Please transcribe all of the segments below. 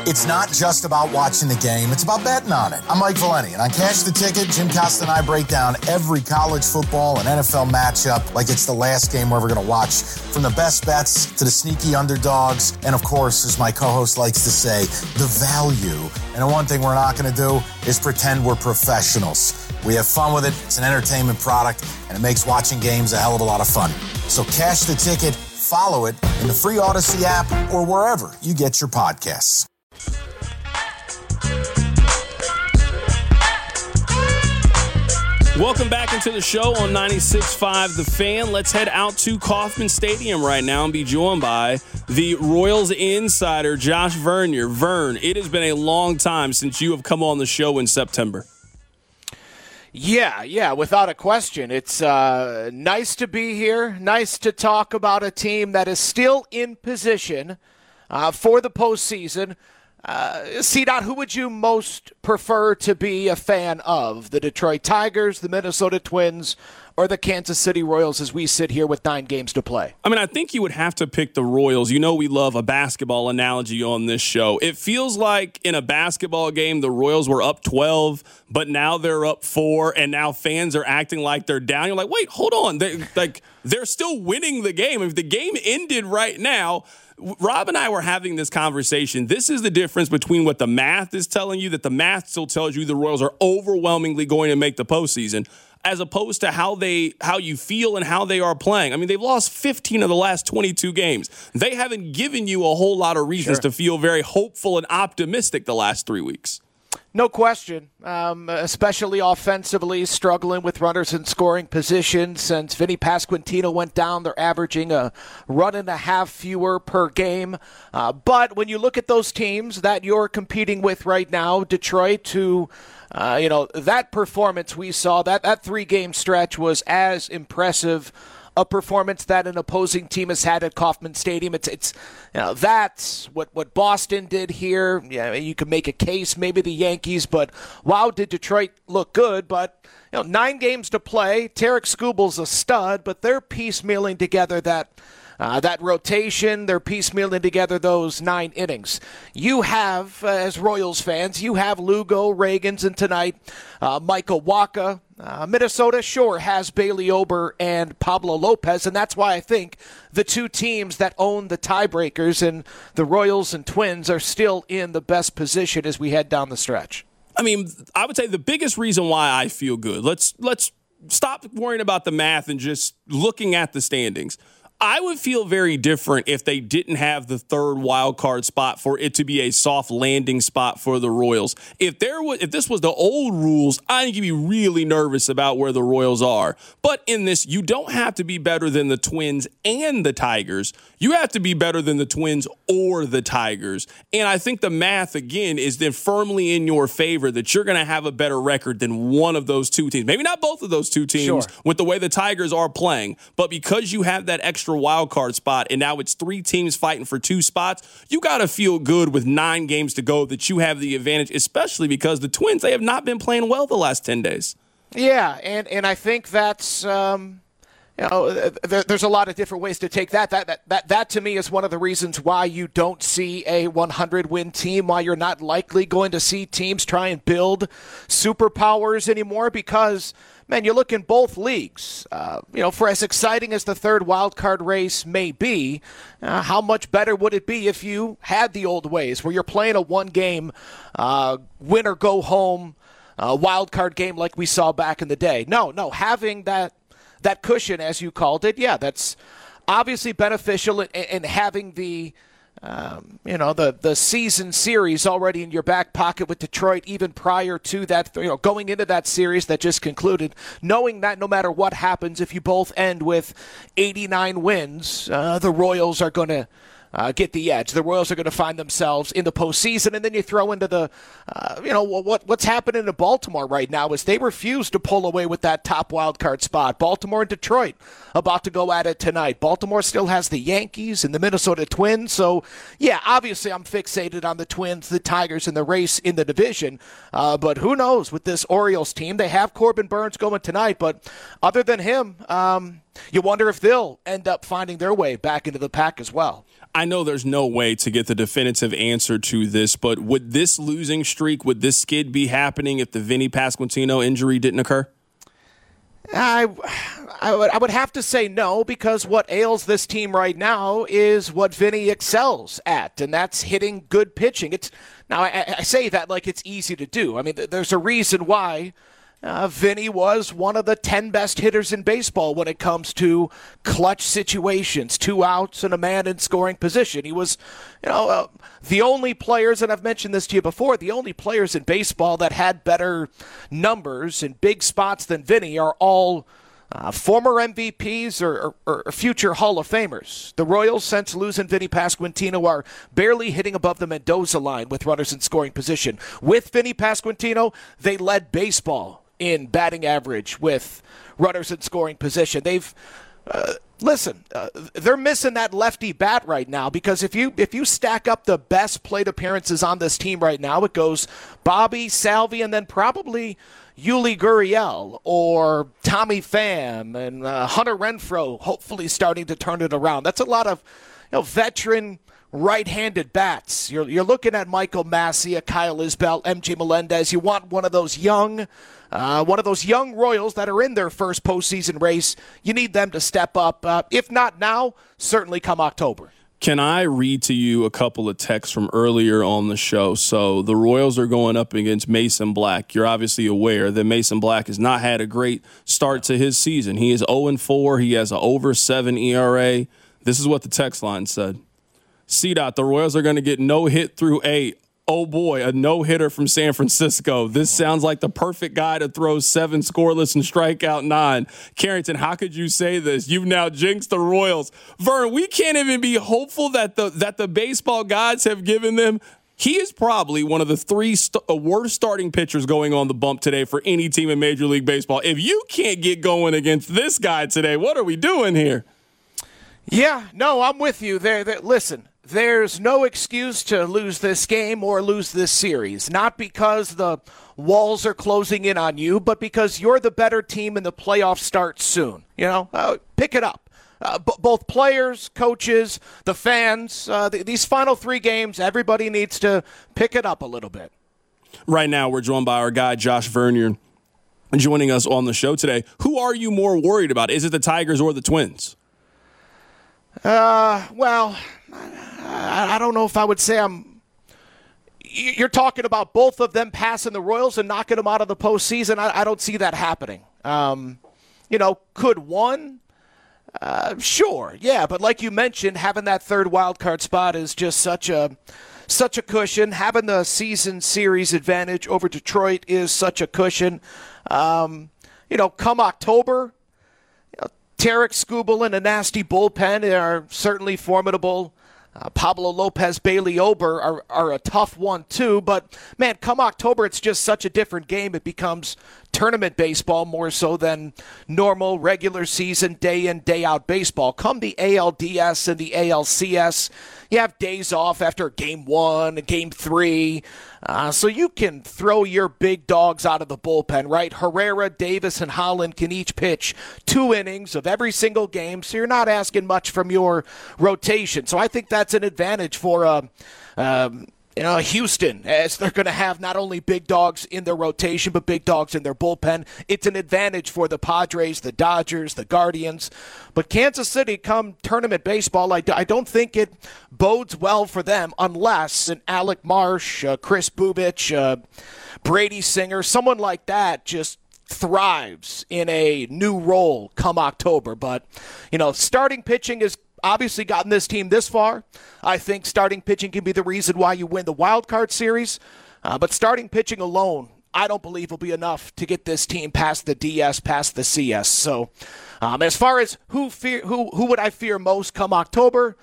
It's not just about watching the game, it's about betting on it. I'm Mike Valeni, and on Cash the Ticket, Jim Costa and I break down every college football and NFL matchup like it's the last game we're ever going to watch. From the best bets to the sneaky underdogs, and of course, as my co-host likes to say, the value. And the one thing we're not going to do is pretend we're professionals. We have fun with it, it's an entertainment product, and it makes watching games a hell of a lot of fun. So Cash the Ticket, follow it in the free Odyssey app or wherever you get your podcasts. Welcome back into the show on 96.5 The Fan. Let's head out to Kauffman Stadium right now and be joined by the Royals insider, Josh Vernier. Vern, it has been a long time since you have come on the show in September. Yeah, without a question. It's nice to be here, nice to talk about a team that is still in position for the postseason. C-Dot, who would you most prefer to be a fan of? The Detroit Tigers, the Minnesota Twins, or the Kansas City Royals as we sit here with 9 games to play? I mean, I think you would have to pick the Royals. You know we love a basketball analogy on this show. It feels like in a basketball game, the Royals were up 12, but now they're up 4, and now fans are acting like they're down. You're like, wait, hold on. They're still winning the game. If the game ended right now, Rob and I were having this conversation. This is the difference between what the math is telling you, that the math still tells you the Royals are overwhelmingly going to make the postseason, as opposed to how you feel and how they are playing. I mean, they've lost 15 of the last 22 games. They haven't given you a whole lot of reasons to feel very hopeful and optimistic the last 3 weeks. No question, especially offensively, struggling with runners in scoring position. Since Vinny Pasquantino went down, they're averaging a run and a half fewer per game. But when you look at those teams that you're competing with right now, Detroit, who, that performance we saw, that 3-game stretch was as impressive a performance that an opposing team has had at Kauffman Stadium. It's that's what Boston did here. Yeah, you could make a case, maybe the Yankees, but wow, did Detroit look good? But 9 games to play. Tarek Skubal's a stud, but they're piecemealing together that rotation. They're piecemealing together those 9 innings. You have, as Royals fans, you have Lugo, Reagans, and tonight Michael Wacha. Minnesota, sure, has Bailey Ober and Pablo Lopez, and that's why I think the 2 teams that own the tiebreakers and the Royals and Twins are still in the best position as we head down the stretch. I mean, I would say the biggest reason why I feel good, let's stop worrying about the math and just looking at the standings. I would feel very different if they didn't have the 3rd wild card spot for it to be a soft landing spot for the Royals. If this was the old rules, I think you'd be really nervous about where the Royals are. But in this, you don't have to be better than the Twins and the Tigers. You have to be better than the Twins or the Tigers. And I think the math, again, is then firmly in your favor that you're going to have a better record than one of those 2 teams. Maybe not both of those 2 teams with the way the Tigers are playing, but because you have that extra wild card spot and now it's 3 teams fighting for 2 spots, you got to feel good with 9 games to go that you have the advantage, especially because the Twins, they have not been playing well the last 10 days. Yeah, and I think that's there's a lot of different ways to take that. That to me is one of the reasons why you don't see a 100-win team, why you're not likely going to see teams try and build superpowers anymore, because man, you look in both leagues, for as exciting as the 3rd wild card race may be, how much better would it be if you had the old ways where you're playing a 1-game win or go home wild card game like we saw back in the day. No, having that cushion, as you called it, yeah, that's obviously beneficial in having the season series already in your back pocket with Detroit, even prior to that, going into that series that just concluded, knowing that no matter what happens, if you both end with 89 wins, the Royals are going to get the edge. The Royals are going to find themselves in the postseason, and then you throw into the, what's happening in Baltimore right now is they refuse to pull away with that top wild card spot. Baltimore and Detroit about to go at it tonight. Baltimore still has the Yankees and the Minnesota Twins, so yeah, obviously I'm fixated on the Twins, the Tigers, and the race in the division, but who knows with this Orioles team. They have Corbin Burns going tonight, but other than him, you wonder if they'll end up finding their way back into the pack as well. I know there's no way to get the definitive answer to this, but would this losing streak, would this skid be happening if the Vinny Pasquantino injury didn't occur? I would have to say no, because what ails this team right now is what Vinny excels at, and that's hitting good pitching. Now, I say that like it's easy to do. I mean, there's a reason why Vinny was one of the 10 best hitters in baseball when it comes to clutch situations, 2 outs and a man in scoring position. He was, the only players, and I've mentioned this to you before, the only players in baseball that had better numbers in big spots than Vinny are all former MVPs or future Hall of Famers. The Royals, since losing Vinny Pasquantino, are barely hitting above the Mendoza line with runners in scoring position. With Vinny Pasquantino, they led baseball in batting average with runners in scoring position. They've they're missing that lefty bat right now, because if you stack up the best plate appearances on this team right now, it goes Bobby, Salvi, and then probably Yuli Gurriel or Tommy Pham and Hunter Renfroe hopefully starting to turn it around. That's a lot of veteran right-handed bats. You're looking at Michael Massey, Kyle Isbell, MJ Melendez. You want one of those young Royals that are in their first postseason race. You need them to step up. If not now, certainly come October. Can I read to you a couple of texts from earlier on the show? So the Royals are going up against Mason Black. You're obviously aware that Mason Black has not had a great start to his season. He is 0-4. He has an over 7 ERA. This is what the text line said. CDOT, the Royals are going to get no hit through 8. Oh boy, a no-hitter from San Francisco. This sounds like the perfect guy to throw 7 scoreless and strike out 9. Carrington, how could you say this? You've now jinxed the Royals. Vern, we can't even be hopeful that the baseball gods have given them. He is probably one of the 3 worst starting pitchers going on the bump today for any team in Major League Baseball. If you can't get going against this guy today, what are we doing here? Yeah, no, I'm with you. Listen. There's no excuse to lose this game or lose this series. Not because the walls are closing in on you, but because you're the better team and the playoffs start soon. Pick it up. Both players, coaches, the fans, these final 3 games, everybody needs to pick it up a little bit. Right now, we're joined by our guy, Josh Vernier, joining us on the show today. Who are you more worried about? Is it the Tigers or the Twins? Well, I don't know if I would say you're talking about both of them passing the Royals and knocking them out of the postseason. I don't see that happening. Could one? Sure, yeah. But like you mentioned, having that 3rd wild card spot is just such a cushion. Having the season series advantage over Detroit is such a cushion. Come October, Tarek Skubal and a nasty bullpen are certainly formidable. Pablo Lopez, Bailey Ober are a tough one too, but man, come October, it's just such a different game. It becomes tournament baseball more so than normal regular season day in, day out baseball. Come the ALDS and the ALCS, you have days off after game 1, game 3, so you can throw your big dogs out of the bullpen, right? Herrera, Davis, and Holland can each pitch 2 innings of every single game, so you're not asking much from your rotation. So I think that's an advantage for Houston, as they're going to have not only big dogs in their rotation, but big dogs in their bullpen. It's an advantage for the Padres, the Dodgers, the Guardians. But Kansas City, come tournament baseball, I don't think it bodes well for them unless an Alec Marsh, Chris Bubich, Brady Singer, someone like that just thrives in a new role come October. But, starting pitching is obviously gotten this team this far. I think starting pitching can be the reason why you win the wild card series. But starting pitching alone, I don't believe will be enough to get this team past the DS, past the CS. So as far as who would I fear most come October,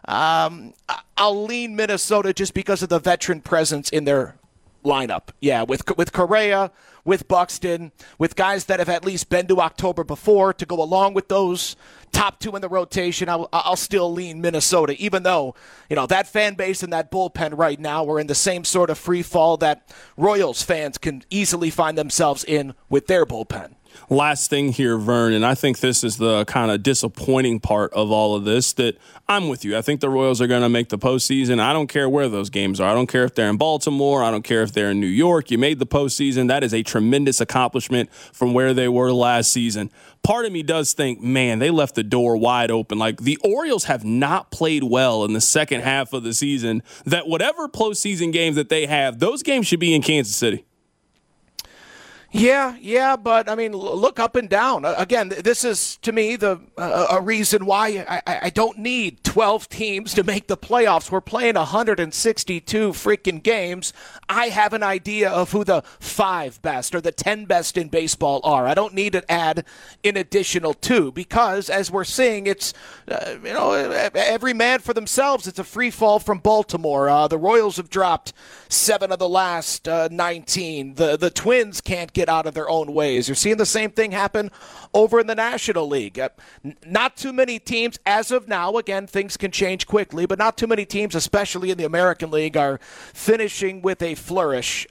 I'll lean Minnesota just because of the veteran presence in their lineup. Yeah, with Correa, with Buxton, with guys that have at least been to October before to go along with those top 2 in the rotation, I'll still lean Minnesota, even though, that fan base and that bullpen right now are in the same sort of free fall that Royals fans can easily find themselves in with their bullpen. Last thing here, Vern, and I think this is the kind of disappointing part of all of this, that I'm with you. I think the Royals are going to make the postseason. I don't care where those games are. I don't care if they're in Baltimore. I don't care if they're in New York. You made the postseason. That is a tremendous accomplishment from where they were last season. Part of me does think, man, they left the door wide open. Like, the Orioles have not played well in the second half of the season, that whatever postseason games that they have, those games should be in Kansas City. Yeah, but I mean, look up and down. Again, this is to me a reason why I don't need 12 teams to make the playoffs. We're playing 162 freaking games. I have an idea of who the 5 best or the 10 best in baseball are. I don't need to add an additional 2 because, as we're seeing, it's every man for themselves. It's a free fall from Baltimore. The Royals have dropped 7 of the last 19. The Twins can't get out of their own ways. You're seeing the same thing happen over in the National League. Not too many teams as of now. Again, things can change quickly, but not too many teams, especially in the American League, are finishing with a flourish.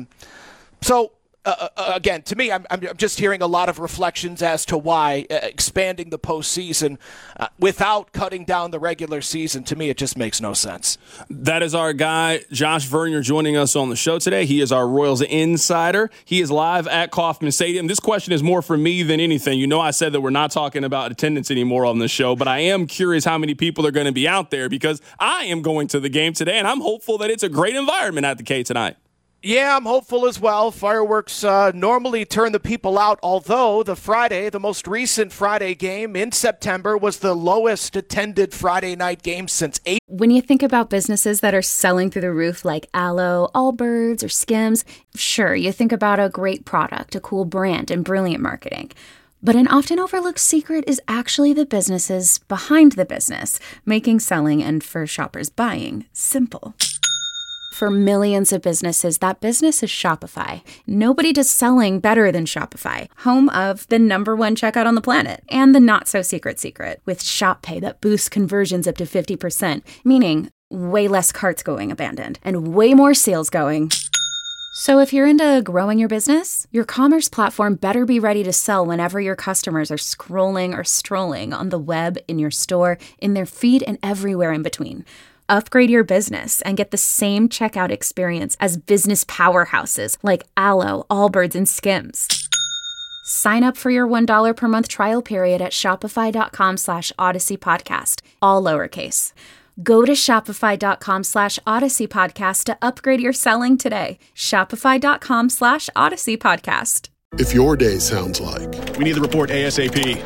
Again, to me, I'm just hearing a lot of reflections as to why expanding the postseason without cutting down the regular season, to me, it just makes no sense. That is our guy, Josh Vernier, joining us on the show today. He is our Royals insider. He is live at Kauffman Stadium. This question is more for me than anything. You know, I said that we're not talking about attendance anymore on the show, but I am curious how many people are going to be out there because I am going to the game today, and I'm hopeful that it's a great environment at the K tonight. Yeah, I'm hopeful as well. Fireworks normally turn the people out, although the most recent Friday game in September was the lowest attended Friday night game since 8. When you think about businesses that are selling through the roof like Aloe, Allbirds, or Skims, sure, you think about a great product, a cool brand, and brilliant marketing. But an often overlooked secret is actually the businesses behind the business, making selling and, for shoppers, buying simple. For millions of businesses, that business is Shopify. Nobody does selling better than Shopify, home of the #1 checkout on the planet, and the not-so-secret secret, with Shop Pay that boosts conversions up to 50%, meaning way less carts going abandoned, and way more sales going. So if you're into growing your business, your commerce platform better be ready to sell whenever your customers are scrolling or strolling on the web, in your store, in their feed, and everywhere in between. Upgrade your business and get the same checkout experience as business powerhouses like Aloe, Allbirds, and Skims. Sign up for your $1 per month trial period at shopify.com/Odyssey Podcast, all lowercase. Go to shopify.com/Odyssey Podcast to upgrade your selling today. Shopify.com/Odyssey Podcast. If your day sounds like, we need the report ASAP,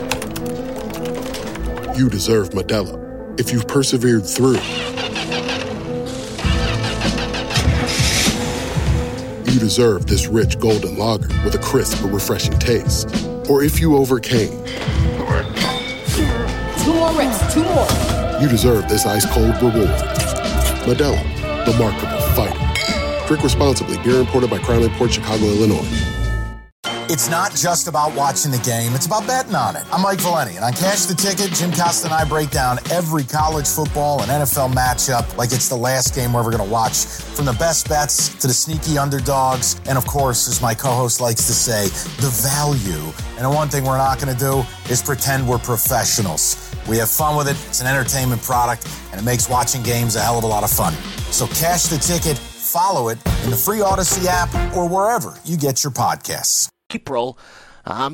you deserve Modelo. If you've persevered through, you deserve this rich golden lager with a crisp but refreshing taste. Or if you overcame, 2 more reps, 2 more. You deserve this ice-cold reward. Modelo, the Remarkable Fighter. Drink responsibly. Beer imported by Crown Port Chicago, Illinois. It's not just about watching the game, it's about betting on it. I'm Mike Valeni, and on Cash the Ticket, Jim Costa and I break down every college football and NFL matchup like it's the last game we're ever going to watch, from the best bets to the sneaky underdogs, and of course, as my co-host likes to say, the value. And the one thing we're not going to do is pretend we're professionals. We have fun with it, it's an entertainment product, and it makes watching games a hell of a lot of fun. So Cash the Ticket, follow it in the free Odyssey app or wherever you get your podcasts. April. I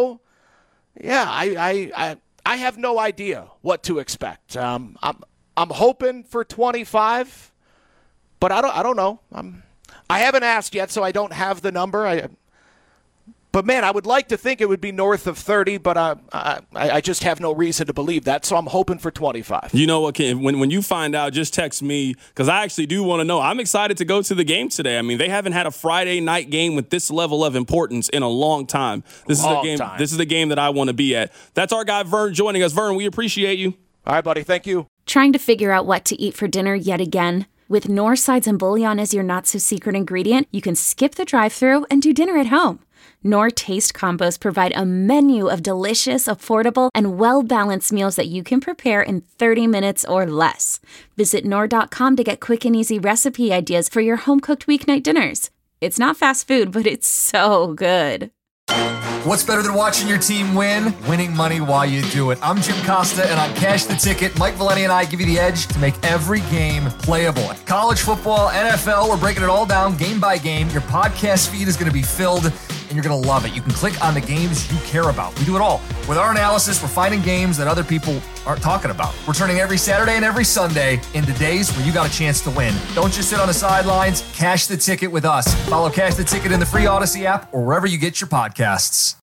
have no idea what to expect. I'm hoping for 25, but I don't know. I haven't asked yet, so I don't have the number. But man, I would like to think it would be north of 30, but I just have no reason to believe that, so I'm hoping for 25. You know what, Ken? When you find out, just text me, because I actually do want to know. I'm excited to go to the game today. I mean, they haven't had a Friday night game with this level of importance in a long time. This is the game that I want to be at. That's our guy, Vern, joining us. Vern, we appreciate you. All right, buddy. Thank you. Trying to figure out what to eat for dinner yet again? With Knorr sides and bouillon as your not-so-secret ingredient, you can skip the drive-thru and do dinner at home. Knorr Taste Combos provide a menu of delicious, affordable, and well-balanced meals that you can prepare in 30 minutes or less. Visit Knorr.com to get quick and easy recipe ideas for your home-cooked weeknight dinners. It's not fast food, but it's so good. What's better than watching your team win? Winning money while you do it. I'm Jim Costa, and on Cash the Ticket, Mike Valeni and I give you the edge to make every game playable. College football, NFL, we're breaking it all down game by game. Your podcast feed is going to be filled, and you're going to love it. You can click on the games you care about. We do it all. With our analysis, we're finding games that other people aren't talking about. We're turning every Saturday and every Sunday into days where you got a chance to win. Don't just sit on the sidelines. Cash the Ticket with us. Follow Cash the Ticket in the free Odyssey app or wherever you get your podcasts.